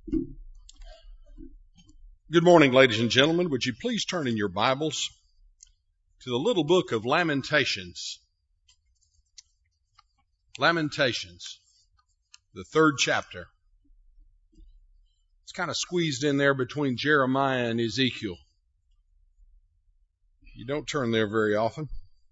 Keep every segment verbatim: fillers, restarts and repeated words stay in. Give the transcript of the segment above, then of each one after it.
Good morning, ladies and gentlemen. Would you please turn in your Bibles to the little book of Lamentations. Lamentations, the third chapter. It's kind of squeezed in there between Jeremiah and Ezekiel. You don't turn there very often.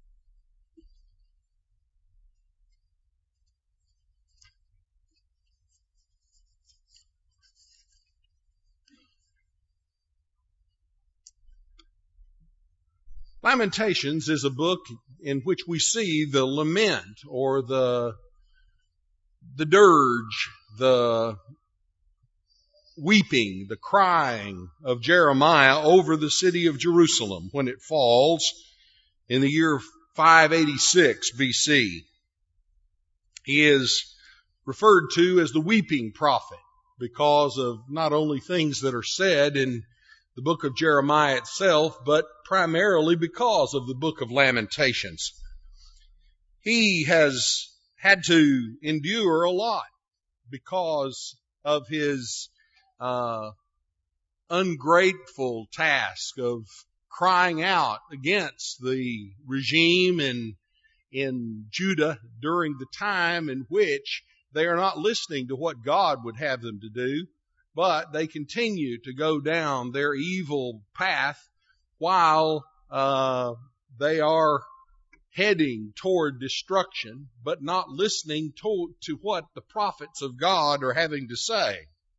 Lamentations is a book in which we see the lament or the, the dirge, the weeping, the crying of Jeremiah over the city of Jerusalem when it falls in the year five eighty-six B C. He is referred to as the weeping prophet because of not only things that are said in the book of Jeremiah itself, but primarily because of the book of Lamentations. He has had to endure a lot because of his uh, ungrateful task of crying out against the regime in, in Judah during the time in which they are not listening to what God would have them to do, but they continue to go down their evil path while uh, they are heading toward destruction, but not listening to, to what the prophets of God are having to say.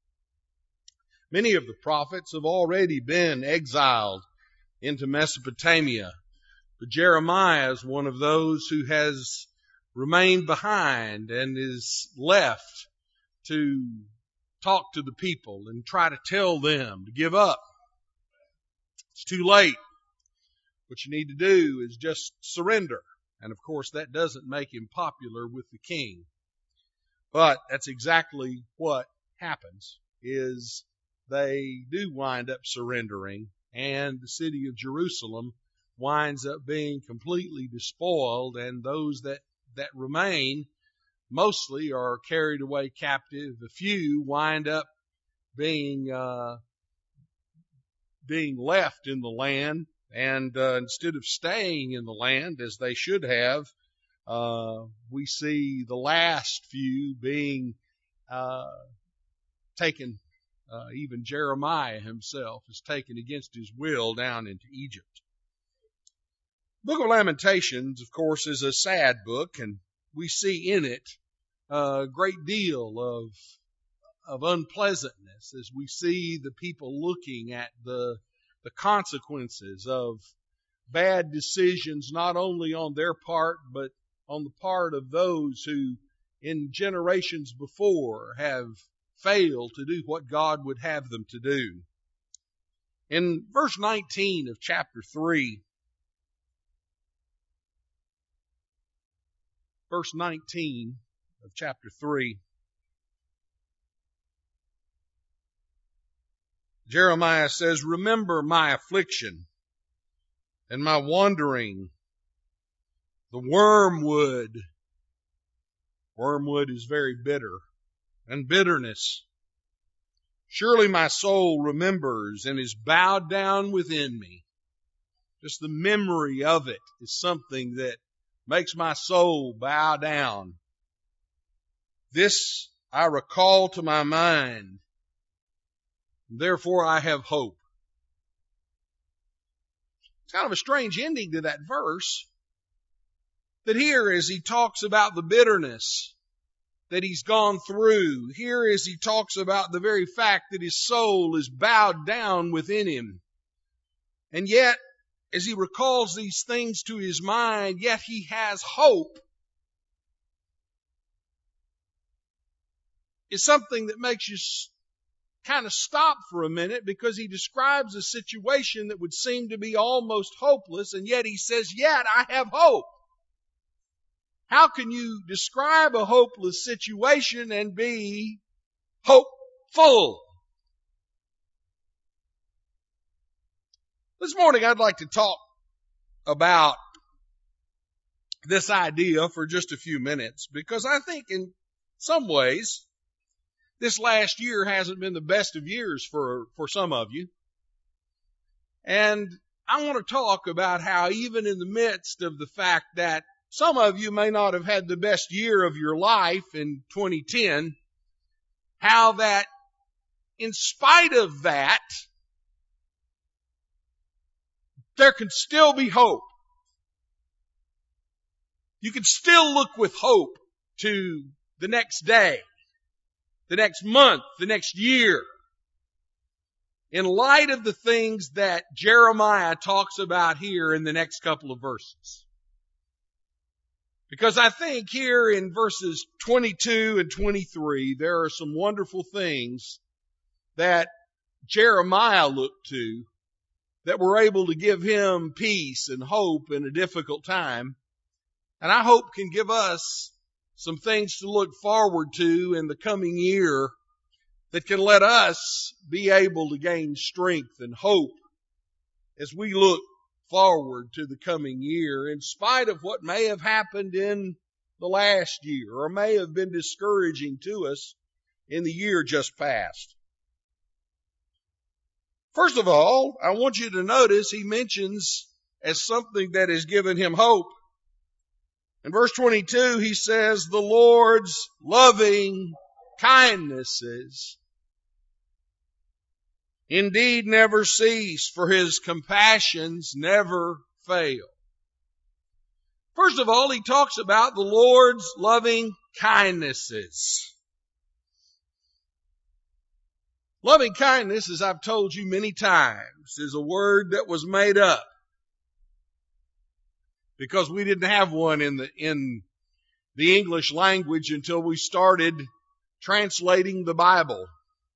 Many of the prophets have already been exiled into Mesopotamia, but Jeremiah is one of those who has remained behind and is left to talk to the people and try to tell them to give up. It's too late. What you need to do is just surrender. And of course, that doesn't make him popular with the king. But that's exactly what happens, is they do wind up surrendering, and the city of Jerusalem winds up being completely despoiled, and those that, that remain mostly are carried away captive. A few wind up being uh, being left in the land, and uh, instead of staying in the land as they should have, uh, we see the last few being uh, taken. Uh, even Jeremiah himself is taken against his will down into Egypt. The Book of Lamentations, of course, is a sad book, and we see in it a great deal of of unpleasantness as we see the people looking at the the consequences of bad decisions, not only on their part, but on the part of those who in generations before have failed to do what God would have them to do. In verse nineteen of chapter three, verse nineteen of chapter three, Jeremiah says, "Remember my affliction and my wandering, the wormwood." Wormwood is very bitter, and bitterness. "Surely my soul remembers and is bowed down within me." Just the memory of it is something that makes my soul bow down. "This I recall to my mind, therefore I have hope." It's kind of a strange ending to that verse. That here, as he talks about the bitterness that he's gone through, here as he talks about the very fact that his soul is bowed down within him, and yet, as he recalls these things to his mind, yet he has hope, is something that makes you kind of stop for a minute, because he describes a situation that would seem to be almost hopeless, and yet he says, yet I have hope. How can you describe a hopeless situation and be hopeful? This morning I'd like to talk about this idea for just a few minutes, because I think in some ways This last year hasn't been the best of years for, for some of you. And I want to talk about how even in the midst of the fact that some of you may not have had the best year of your life in twenty ten, how that in spite of that, there can still be hope. You can still look with hope to the next day, the next month, the next year. In light of the things that Jeremiah talks about here in the next couple of verses. Because I think here in verses twenty-two and twenty-three, there are some wonderful things that Jeremiah looked to that were able to give him peace and hope in a difficult time. And I hope can give us some things to look forward to in the coming year that can let us be able to gain strength and hope as we look forward to the coming year, in spite of what may have happened in the last year or may have been discouraging to us in the year just past. First of all, I want you to notice he mentions as something that has given him hope. In verse twenty-two, he says, the Lord's loving kindnesses indeed never cease, for his compassions never fail. First of all, he talks about the Lord's loving kindnesses. Loving kindness, as I've told you many times, is a word that was made up because we didn't have one in the, in the English language until we started translating the Bible.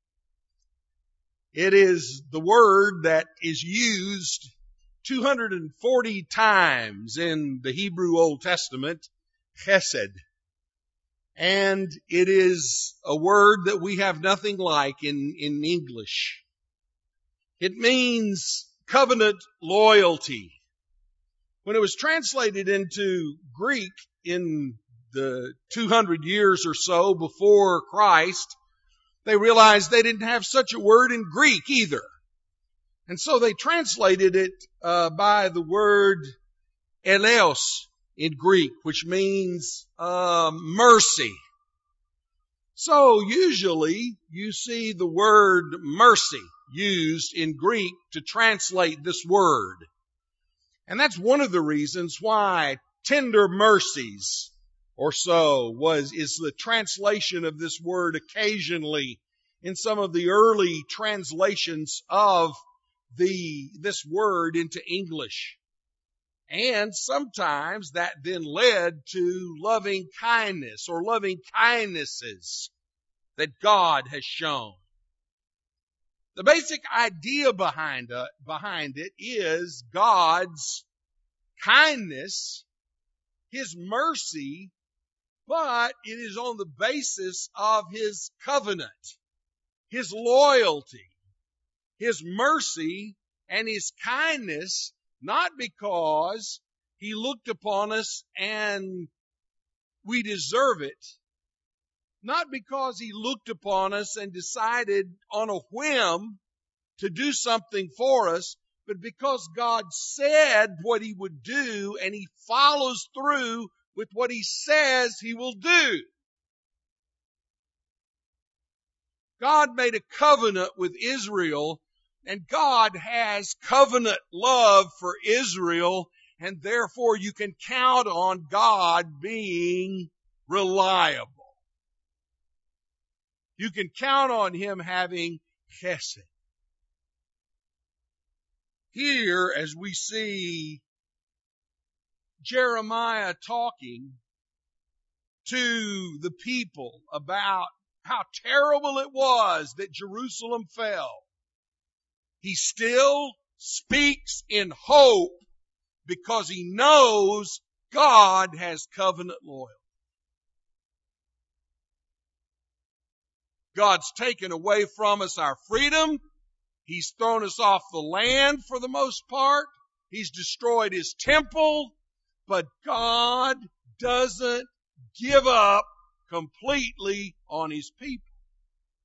It is the word that is used two hundred forty times in the Hebrew Old Testament, chesed. And it is a word that we have nothing like in, in English. It means covenant loyalty. When it was translated into Greek in the two hundred years or so before Christ, they realized they didn't have such a word in Greek either. And so they translated it uh, by the word eleos in Greek, which means uh, mercy. So usually you see the word mercy used in Greek to translate this word. And that's one of the reasons why tender mercies or so was, is the translation of this word occasionally in some of the early translations of the, this word into English. And sometimes that then led to loving kindness or loving kindnesses that God has shown. The basic idea behind, uh, behind it is God's kindness, His mercy, but it is on the basis of His covenant, His loyalty, His mercy, and His kindness, not because He looked upon us and we deserve it, not because He looked upon us and decided on a whim to do something for us, but because God said what He would do and He follows through with what He says He will do. God made a covenant with Israel, and God has covenant love for Israel, and therefore you can count on God being reliable. You can count on Him having chesed. Here, as we see Jeremiah talking to the people about how terrible it was that Jerusalem fell, he still speaks in hope because he knows God has covenant loyalty. God's taken away from us our freedom. He's thrown us off the land for the most part. He's destroyed His temple. But God doesn't give up completely on His people.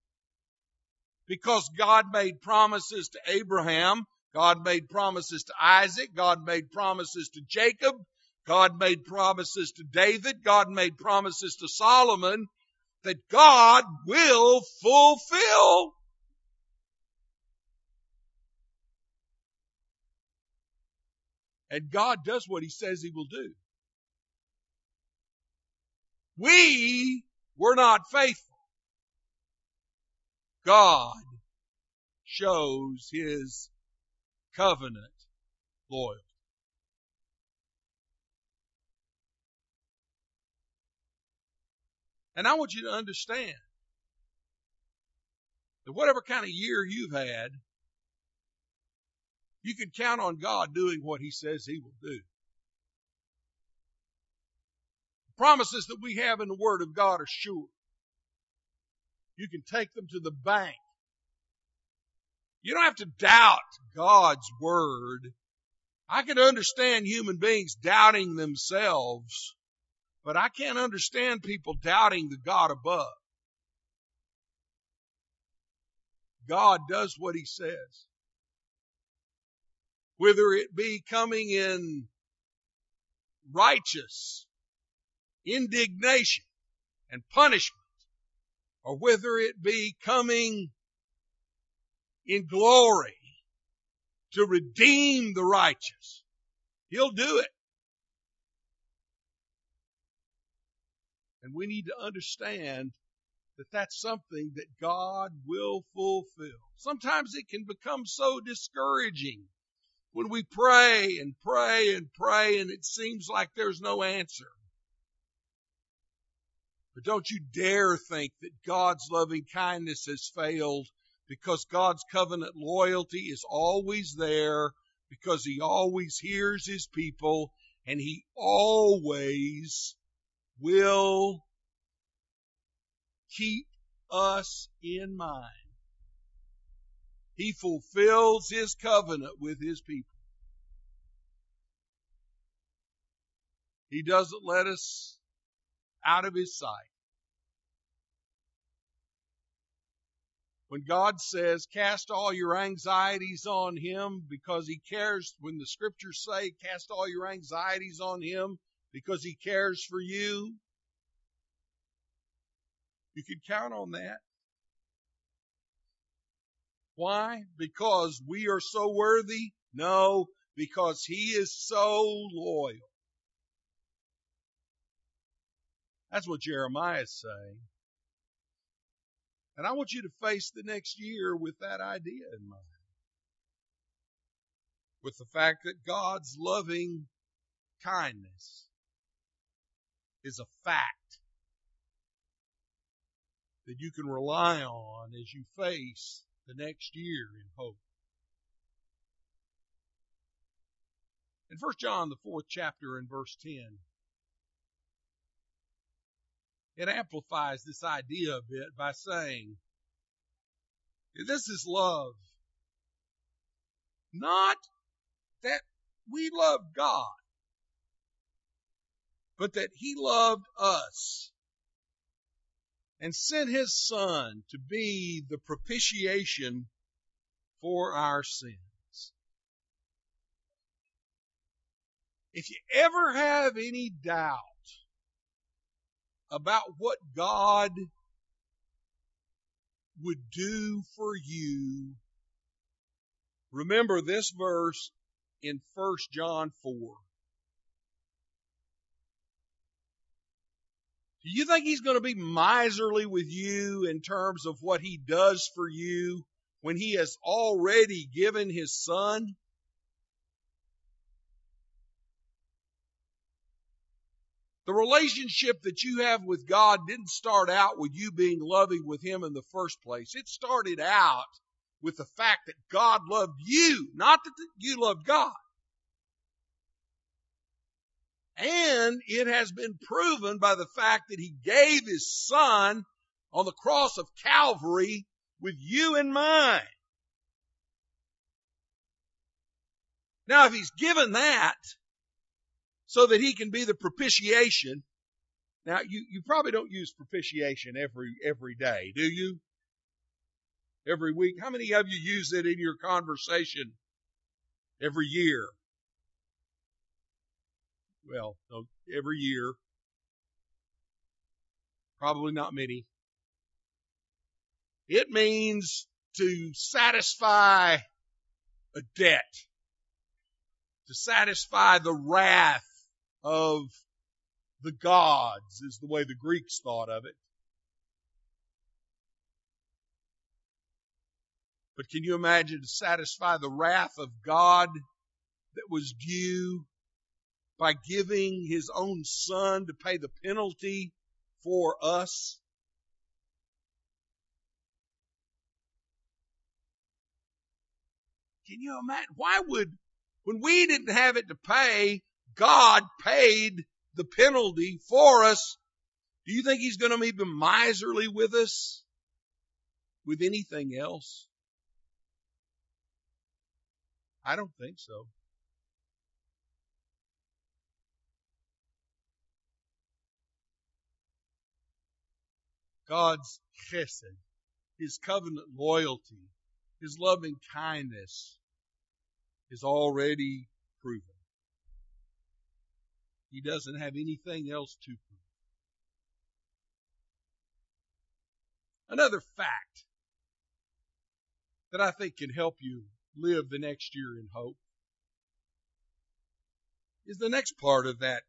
Because God made promises to Abraham, God made promises to Isaac, God made promises to Jacob, God made promises to David, God made promises to Solomon that God will fulfill. And God does what He says He will do. We were not faithful. God shows His covenant loyalty. And I want you to understand that whatever kind of year you've had, you can count on God doing what He says He will do. The promises that we have in the Word of God are sure. You can take them to the bank. You don't have to doubt God's Word. I can understand human beings doubting themselves, but I can't understand people doubting the God above. God does what He says. Whether it be coming in righteous indignation and punishment, or whether it be coming in glory to redeem the righteous, He'll do it. And we need to understand that that's something that God will fulfill. Sometimes it can become so discouraging when we pray and pray and pray and it seems like there's no answer. But don't you dare think that God's loving kindness has failed, because God's covenant loyalty is always there, because He always hears His people, and He always will keep us in mind. He fulfills His covenant with His people. He doesn't let us out of His sight. When God says, cast all your anxieties on Him because He cares, when the scriptures say, cast all your anxieties on Him because He cares for you, you can count on that. Why? Because we are so worthy? No, because He is so loyal. That's what Jeremiah is saying. And I want you to face the next year with that idea in mind. With the fact that God's loving kindness is a fact that you can rely on as you face the next year in hope. In First John, the fourth chapter, in verse ten, it amplifies this idea a bit by saying, this is love. Not that we love God, but that He loved us and sent His Son to be the propitiation for our sins. If you ever have any doubt about what God would do for you, remember this verse in First John four. Do you think He's going to be miserly with you in terms of what He does for you when He has already given His Son? The relationship that you have with God didn't start out with you being loving with Him in the first place. It started out with the fact that God loved you, not that you loved God. And it has been proven by the fact that He gave His Son on the cross of Calvary with you in mind. Now, if He's given that so that He can be the propitiation, now you, you probably don't use propitiation every every day, do you? every week. How many of you use it in your conversation every year? Well, every year. Probably not many. It means to satisfy a debt, to satisfy the wrath of the gods, is the way the Greeks thought of it. But can you imagine to satisfy the wrath of God that was due by giving His own Son to pay the penalty for us? Can you imagine? Why would, when we didn't have it to pay, God paid the penalty for us? Do you think He's going to be miserly with us with anything else? I don't think so. God's chesed, His covenant loyalty, His loving kindness is already proven. He doesn't have anything else to prove. Another fact that I think can help you live the next year in hope is the next part of that,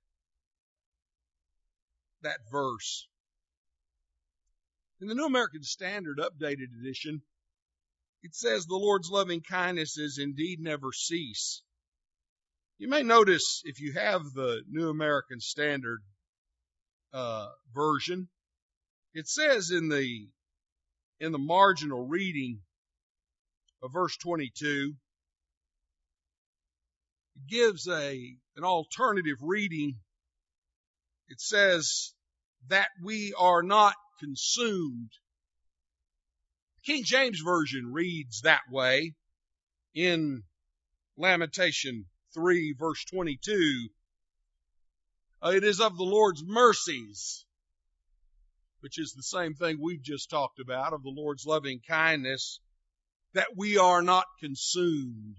that verse. In the New American Standard Updated Edition, it says the Lord's loving kindnesses indeed never cease. You may notice, if you have the New American Standard uh, version, it says in the in the marginal reading of verse twenty-two, it gives a an alternative reading. It says that we are not consumed. King James Version reads that way in Lamentation three, verse twenty-two. Uh, it is of the Lord's mercies, which is the same thing we've just talked about, of the Lord's loving kindness, that we are not consumed.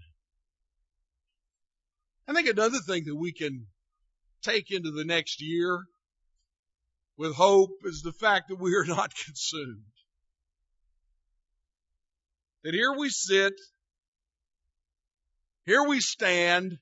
I think another thing that we can take into the next year with hope is the fact that we are not consumed. That here we sit, here we stand,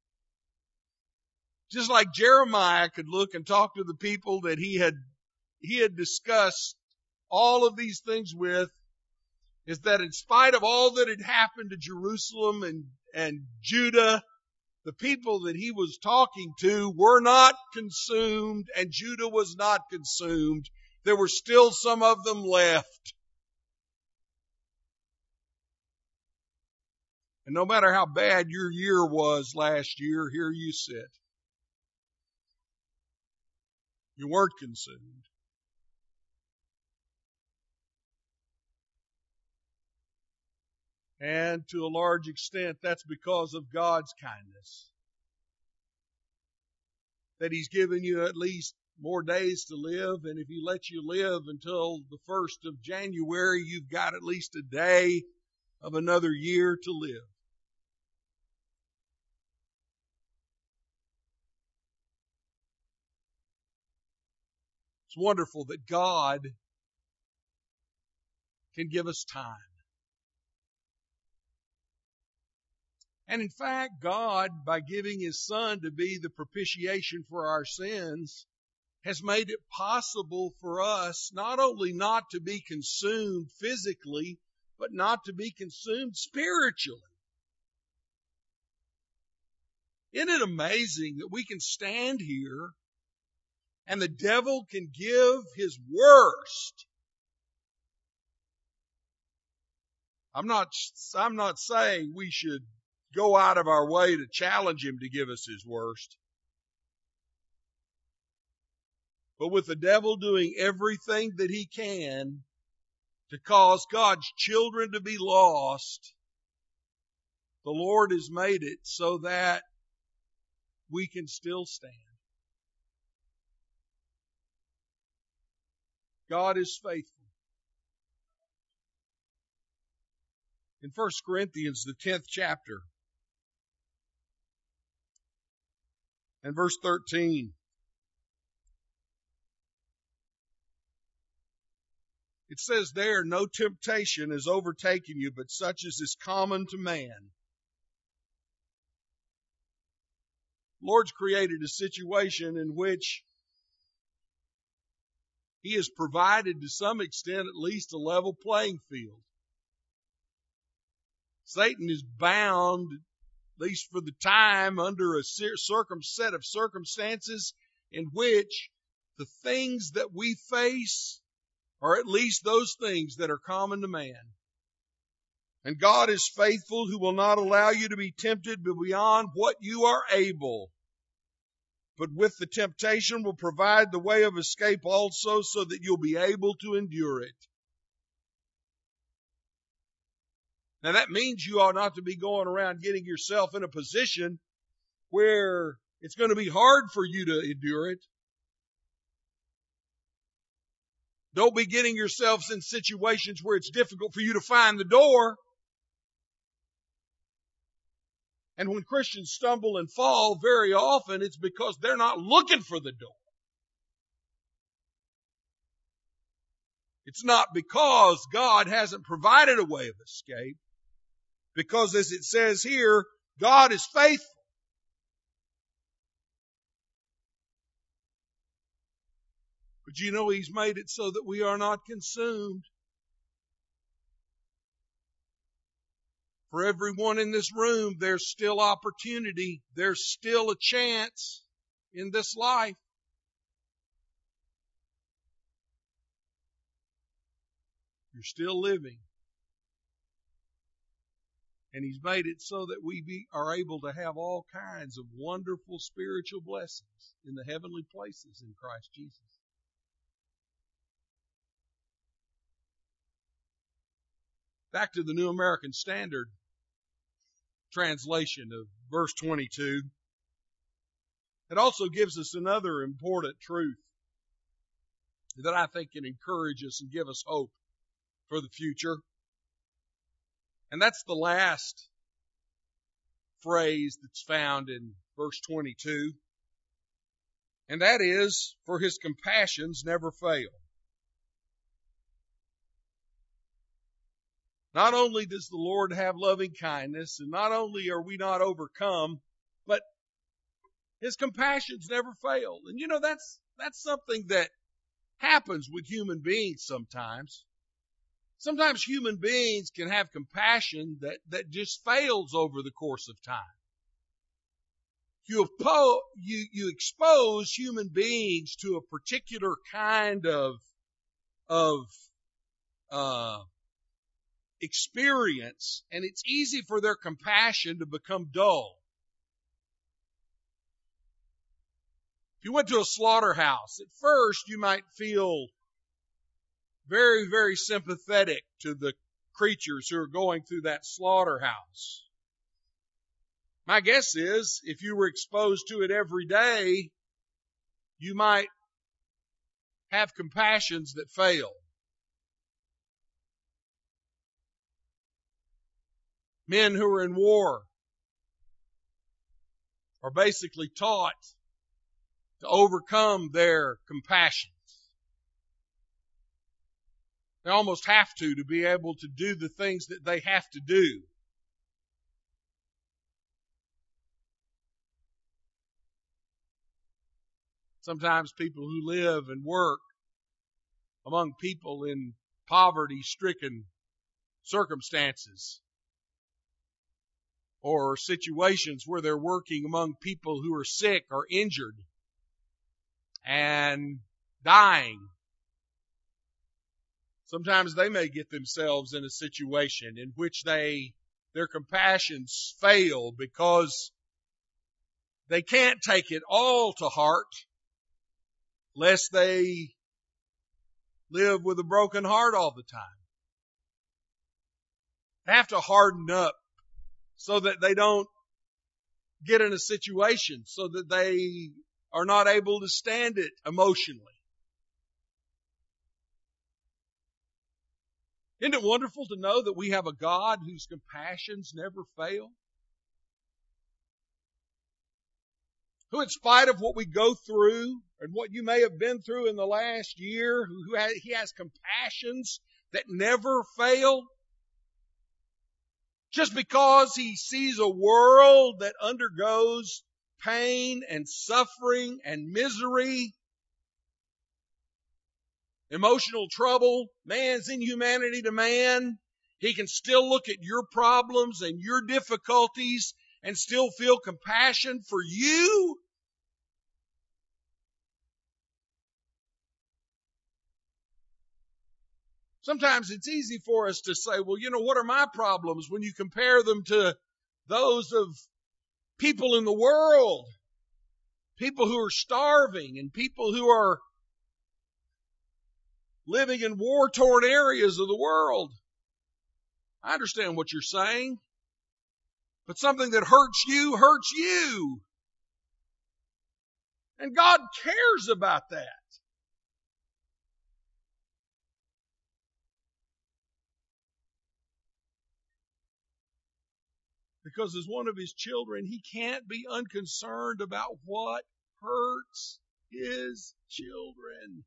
just like Jeremiah could look and talk to the people that he had, he had discussed all of these things with, is that in spite of all that had happened to Jerusalem and, and Judah, the people that he was talking to were not consumed, and Judah was not consumed. There were still some of them left. And no matter how bad your year was last year, here you sit. You weren't consumed. And to a large extent, that's because of God's kindness. That He's given you at least more days to live, and if He lets you live until the first of January, you've got at least a day of another year to live. It's wonderful that God can give us time. And in fact, God, by giving His Son to be the propitiation for our sins, has made it possible for us not only not to be consumed physically, but not to be consumed spiritually. Isn't it amazing that we can stand here and the devil can give his worst? I'm not, I'm not saying we should go out of our way to challenge him to give us his worst. But with the devil doing everything that he can to cause God's children to be lost, the Lord has made it so that we can still stand. God is faithful. In First Corinthians, the tenth chapter, and verse thirteen, it says there, no temptation has overtaken you, but such as is common to man. The Lord's created a situation in which He has provided to some extent at least a level playing field. Satan is bound, at least for the time, under a circum set of circumstances in which the things that we face are at least those things that are common to man. And God is faithful, who will not allow you to be tempted beyond what you are able, but with the temptation will provide the way of escape also, so that you'll be able to endure it. Now that means you ought not to be going around getting yourself in a position where it's going to be hard for you to endure it. Don't be getting yourselves in situations where it's difficult for you to find the door. And when Christians stumble and fall, very often it's because they're not looking for the door. It's not because God hasn't provided a way of escape. Because as it says here, God is faithful. But you know, He's made it so that we are not consumed. For everyone in this room, there's still opportunity. There's still a chance in this life. You're still living. And He's made it so that we be, are able to have all kinds of wonderful spiritual blessings in the heavenly places in Christ Jesus. Back to the New American Standard translation of verse twenty-two. It also gives us another important truth that I think can encourage us and give us hope for the future. And that's the last phrase that's found in verse twenty-two. And that is, for His compassions never fail. Not only does the Lord have loving kindness, and not only are we not overcome, but His compassions never fail. And you know, that's, that's something that happens with human beings sometimes. Sometimes human beings can have compassion that, that just fails over the course of time. You, oppo- you, you expose human beings to a particular kind of, of, uh, experience, and it's easy for their compassion to become dull. If you went to a slaughterhouse, at first you might feel very, very sympathetic to the creatures who are going through that slaughterhouse. My guess is, if you were exposed to it every day, you might have compassions that fail. Men who are in war are basically taught to overcome their compassions. They almost have to, to be able to do the things that they have to do. Sometimes people who live and work among people in poverty-stricken circumstances, or situations where they're working among people who are sick or injured and dying. Sometimes they may get themselves in a situation in which they, their compassions fail because they can't take it all to heart lest they live with a broken heart all the time. They have to harden up so that they don't get in a situation so that they are not able to stand it emotionally. Isn't it wonderful to know that we have a God whose compassions never fail? Who, in spite of what we go through and what you may have been through in the last year, who has, He has compassions that never fail. Just because He sees a world that undergoes pain and suffering and misery, emotional trouble, man's inhumanity to man, He can still look at your problems and your difficulties and still feel compassion for you. Sometimes it's easy for us to say, well, you know, what are my problems when you compare them to those of people in the world, people who are starving and people who are living in war-torn areas of the world. I understand what you're saying, but something that hurts you hurts you. And God cares about that. Because as one of His children, He can't be unconcerned about what hurts His children.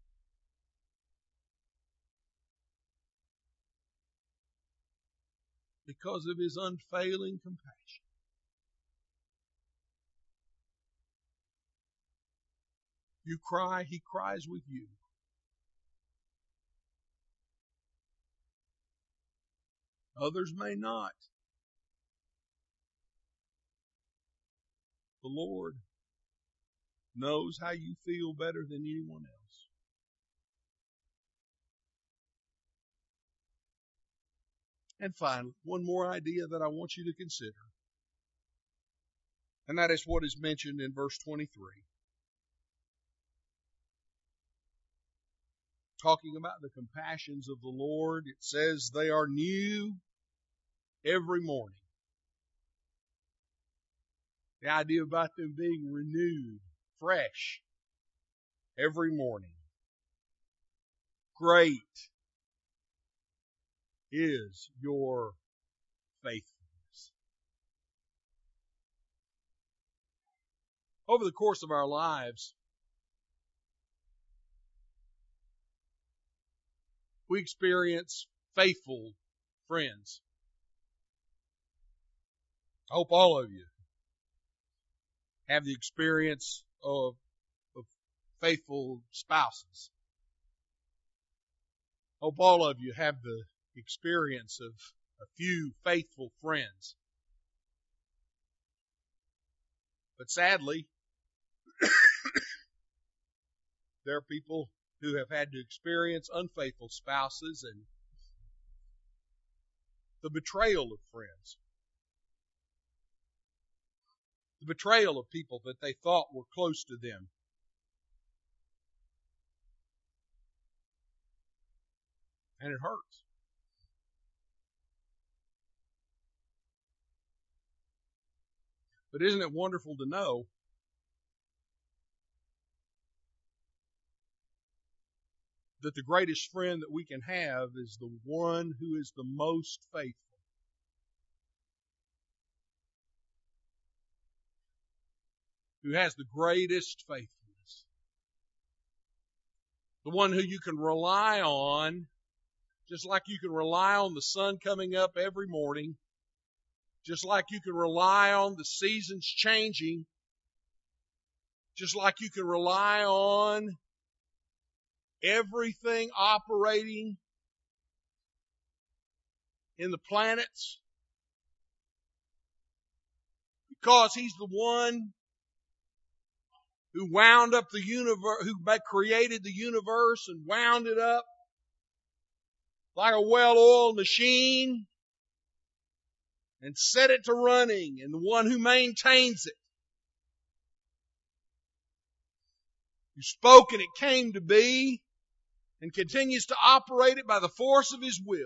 Because of His unfailing compassion. You cry, He cries with you. Others may not. The Lord knows how you feel better than anyone else. And finally, one more idea that I want you to consider. And that is what is mentioned in verse twenty-three. Talking about the compassions of the Lord, it says they are new every morning. The idea about them being renewed, fresh, every morning. Great is your faithfulness. Over the course of our lives, we experience faithful friends. I hope all of you have the experience of, of faithful spouses. I hope all of you have the experience of a few faithful friends. But sadly, there are people who have had to experience unfaithful spouses and the betrayal of friends. The betrayal of people that they thought were close to them. And it hurts. But isn't it wonderful to know that the greatest friend that we can have is the one who is the most faithful? Who has the greatest faithfulness. The one who you can rely on, just like you can rely on the sun coming up every morning, just like you can rely on the seasons changing, just like you can rely on everything operating in the planets, because He's the one who wound up the universe, who created the universe and wound it up like a well-oiled machine and set it to running, and the one who maintains it, who spoke and it came to be and continues to operate it by the force of His will.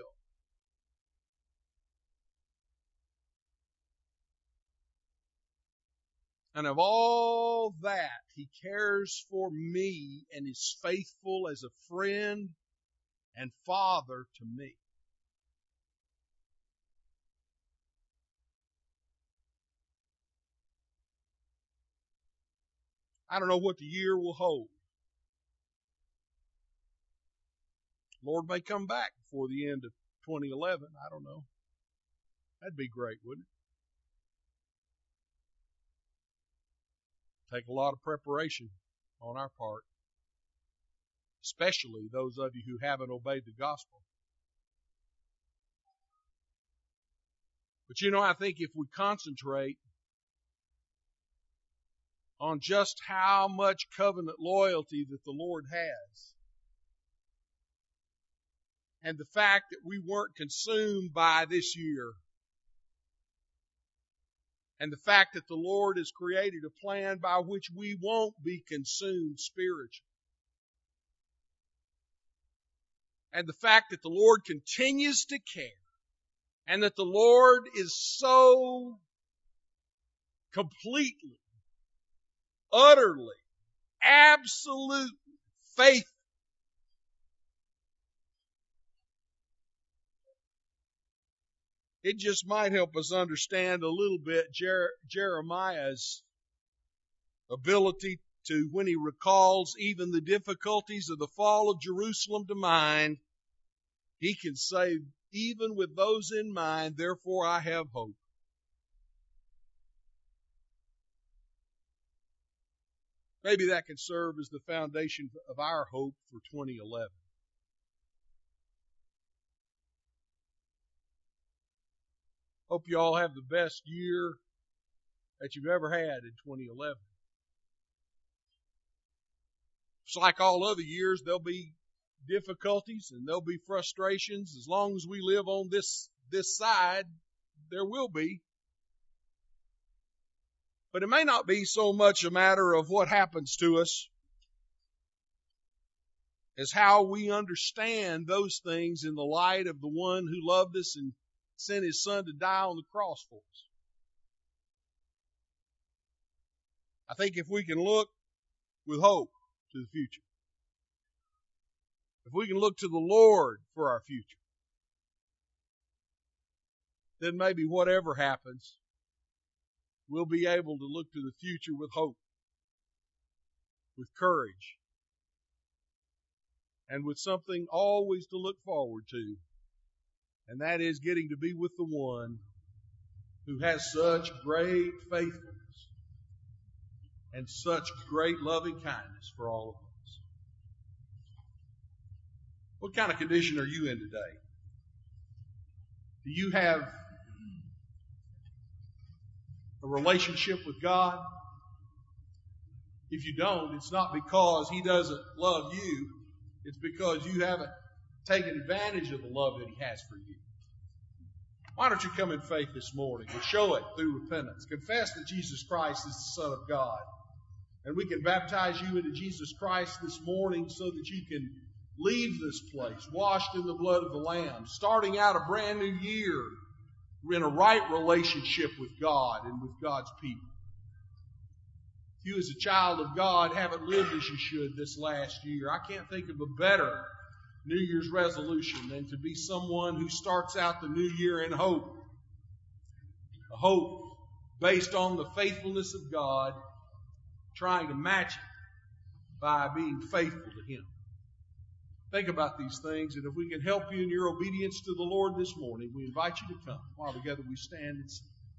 And of all that, He cares for me and is faithful as a friend and father to me. I don't know what the year will hold. Lord may come back before the end of twenty eleven. I don't know. That'd be great, wouldn't it? Take a lot of preparation on our part, especially those of you who haven't obeyed the gospel. But you know, I think if we concentrate on just how much covenant loyalty that the Lord has, and the fact that we weren't consumed by this year, and the fact that the Lord has created a plan by which we won't be consumed spiritually, and the fact that the Lord continues to care, and that the Lord is so completely, utterly, absolutely faithful, it just might help us understand a little bit Jer- Jeremiah's ability to, when he recalls even the difficulties of the fall of Jerusalem to mind, he can say, even with those in mind, therefore I have hope. Maybe that can serve as the foundation of our hope for twenty eleven. Hope you all have the best year that you've ever had in twenty eleven. It's like all other years, there'll be difficulties and there'll be frustrations. As long as we live on this, this side, there will be. But it may not be so much a matter of what happens to us as how we understand those things in the light of the one who loved us and sent his son to die on the cross for us. I think if we can look with hope to the future, if we can look to the Lord for our future, then maybe whatever happens, we'll be able to look to the future with hope, with courage, and with something always to look forward to, and that is getting to be with the one who has such great faithfulness and such great loving kindness for all of us. What kind of condition are you in today? Do you have a relationship with God? If you don't, it's not because He doesn't love you. It's because you haven't taken advantage of the love that He has for you. Why don't you come in faith this morning and show it through repentance? Confess that Jesus Christ is the Son of God. And we can baptize you into Jesus Christ this morning so that you can leave this place washed in the blood of the Lamb, starting out a brand new year in a right relationship with God and with God's people. If you as a child of God haven't lived as you should this last year, I can't think of a better New Year's resolution than to be someone who starts out the new year in hope. A hope based on the faithfulness of God, trying to match it by being faithful to Him. Think about these things, and if we can help you in your obedience to the Lord this morning, we invite you to come while together we stand and sing.